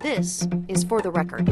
This is For the Record.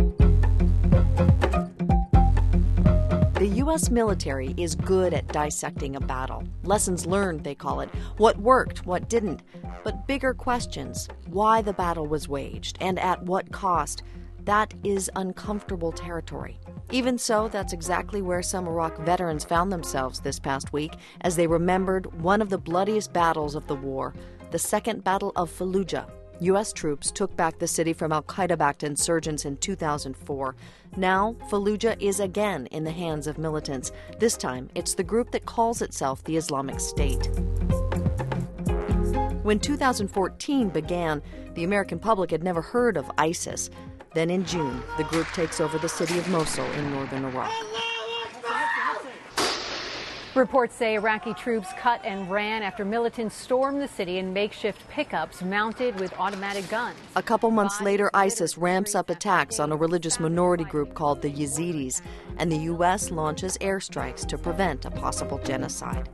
The U.S. military is good at dissecting a battle. Lessons learned, they call it. What worked, what didn't. But bigger questions, why the battle was waged, and at what cost, that is uncomfortable territory. Even so, that's exactly where some Iraq veterans found themselves this past week as they remembered one of the bloodiest battles of the war, the Second Battle of Fallujah. U.S. troops took back the city from al-Qaeda-backed insurgents in 2004. Now, Fallujah is again in the hands of militants. This time, it's the group that calls itself the Islamic State. When 2014 began, the American public had never heard of ISIS. Then in June, the group takes over the city of Mosul in northern Iraq. Reports say Iraqi troops cut and ran after militants stormed the city in makeshift pickups mounted with automatic guns. A couple months later, ISIS ramps up attacks on a religious minority group called the Yazidis, and the U.S. launches airstrikes to prevent a possible genocide.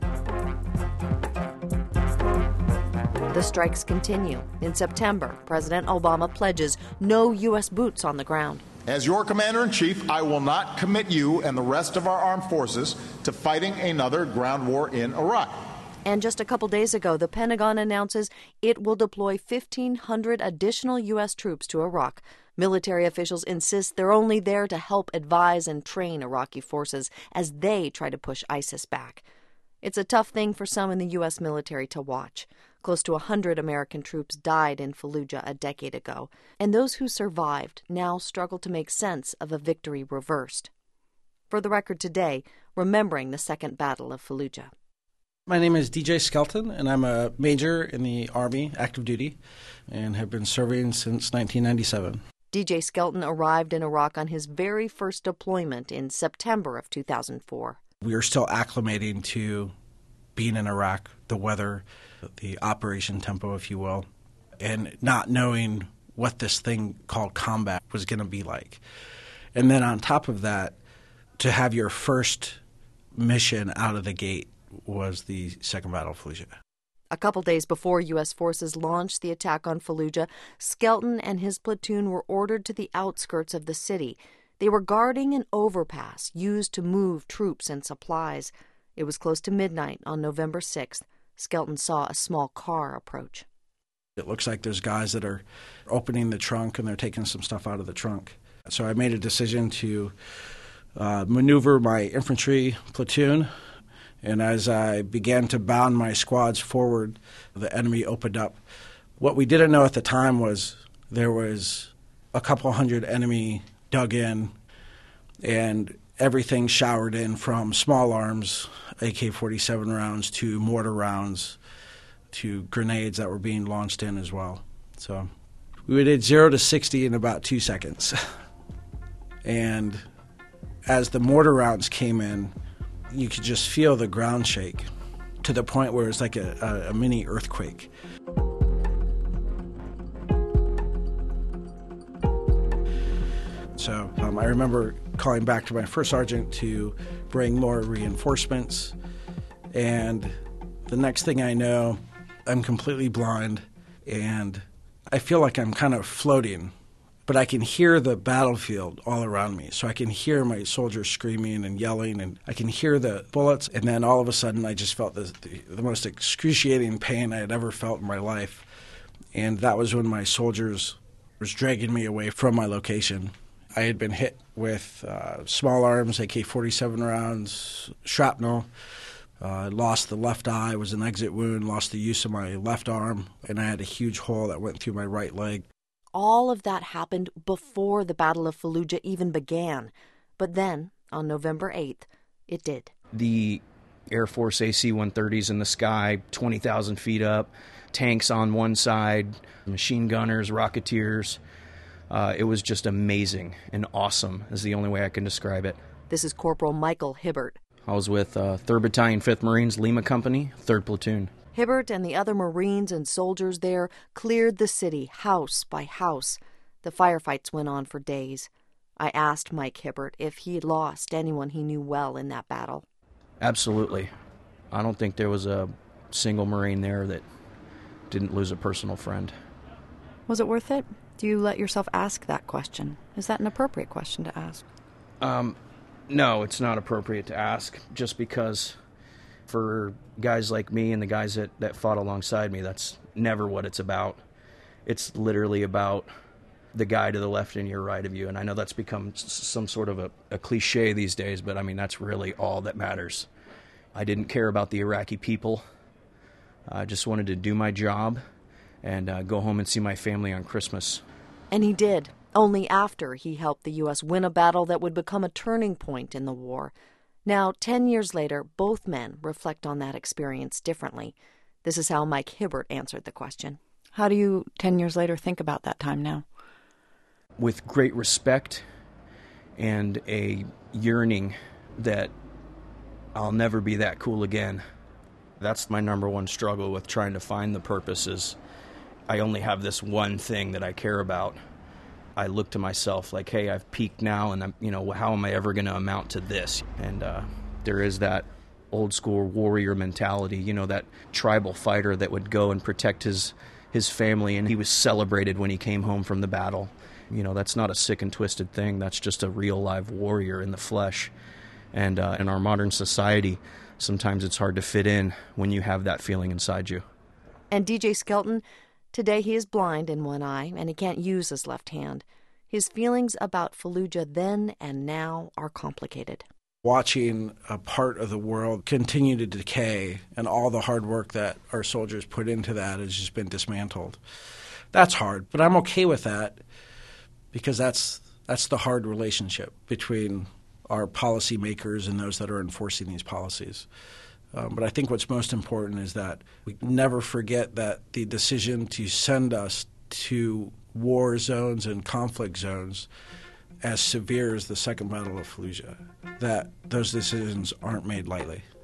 The strikes continue. In September, President Obama pledges no U.S. boots on the ground. As your commander-in-chief, I will not commit you and the rest of our armed forces to fighting another ground war in Iraq. And just a couple days ago, the Pentagon announces it will deploy 1,500 additional U.S. troops to Iraq. Military officials insist they're only there to help advise and train Iraqi forces as they try to push ISIS back. It's a tough thing for some in the U.S. military to watch. Close to 100 American troops died in Fallujah a decade ago, and those who survived now struggle to make sense of a victory reversed. For the Record today, remembering the Second Battle of Fallujah. My name is DJ Skelton, and I'm a major in the Army, active duty, and have been serving since 1997. DJ Skelton arrived in Iraq on his very first deployment in September of 2004. We are still acclimating to being in Iraq, the weather, the operation tempo, if you will, and not knowing what this thing called combat was going to be like. And then on top of that, to have your first mission out of the gate was the Second Battle of Fallujah. A couple days before U.S. forces launched the attack on Fallujah, Skelton and his platoon were ordered to the outskirts of the city. They were guarding an overpass used to move troops and supplies. It was close to midnight on November 6th. Skelton saw a small car approach. It looks like there's guys that are opening the trunk and they're taking some stuff out of the trunk. So I made a decision to maneuver my infantry platoon, and as I began to bound my squads forward, the enemy opened up. What we didn't know at the time was there was a couple hundred enemy dug in, and everything showered in from small arms, AK-47 rounds, to mortar rounds, to grenades that were being launched in as well. So we did 0 to 60 in about 2 seconds. And as the mortar rounds came in, you could just feel the ground shake to the point where it's like a mini earthquake. So I remember calling back to my first sergeant to bring more reinforcements, and the next thing I know, I'm completely blind, and I feel like I'm kind of floating, but I can hear the battlefield all around me. So I can hear my soldiers screaming and yelling, and I can hear the bullets, and then all of a sudden I just felt the most excruciating pain I had ever felt in my life, and that was when my soldiers was dragging me away from my location. I had been hit with small arms, AK-47 rounds, shrapnel. Lost the left eye, was an exit wound, lost the use of my left arm, and I had a huge hole that went through my right leg. All of that happened before the Battle of Fallujah even began. But then, on November 8th, it did. The Air Force AC-130s in the sky, 20,000 feet up, tanks on one side, machine gunners, rocketeers. It was just amazing and awesome is the only way I can describe it. This is Corporal Michael Hibbert. I was with 3rd Battalion, 5th Marines, Lima Company, 3rd Platoon. Hibbert and the other Marines and soldiers there cleared the city house by house. The firefights went on for days. I asked Mike Hibbert if he had lost anyone he knew well in that battle. Absolutely. I don't think there was a single Marine there that didn't lose a personal friend. Was it worth it? Do you let yourself ask that question? Is that an appropriate question to ask? No, it's not appropriate to ask, just because for guys like me and the guys that fought alongside me, that's never what it's about. It's literally about the guy to the left and your right of you. And I know that's become some sort of a cliche these days, but I mean, that's really all that matters. I didn't care about the Iraqi people. I just wanted to do my job and go home and see my family on Christmas. And he did, only after he helped the U.S. win a battle that would become a turning point in the war. Now, 10 years later, both men reflect on that experience differently. This is how Mike Hibbert answered the question. How do you, 10 years later, think about that time now? With great respect and a yearning that I'll never be that cool again. That's my number one struggle with trying to find the purposes. I only have this one thing that I care about. I look to myself like, hey, I've peaked now, and how am I ever going to amount to this? And there is that old school warrior mentality, that tribal fighter that would go and protect his family, and he was celebrated when he came home from the battle. That's not a sick and twisted thing. That's just a real live warrior in the flesh. And in our modern society, sometimes it's hard to fit in when you have that feeling inside you. And DJ Skelton, today he is blind in one eye and he can't use his left hand. His feelings about Fallujah then and now are complicated. Watching a part of the world continue to decay and all the hard work that our soldiers put into that has just been dismantled. That's hard, but I'm okay with that because that's the hard relationship between our policymakers and those that are enforcing these policies. But I think what's most important is that we never forget that the decision to send us to war zones and conflict zones as severe as the Second Battle of Fallujah, that those decisions aren't made lightly.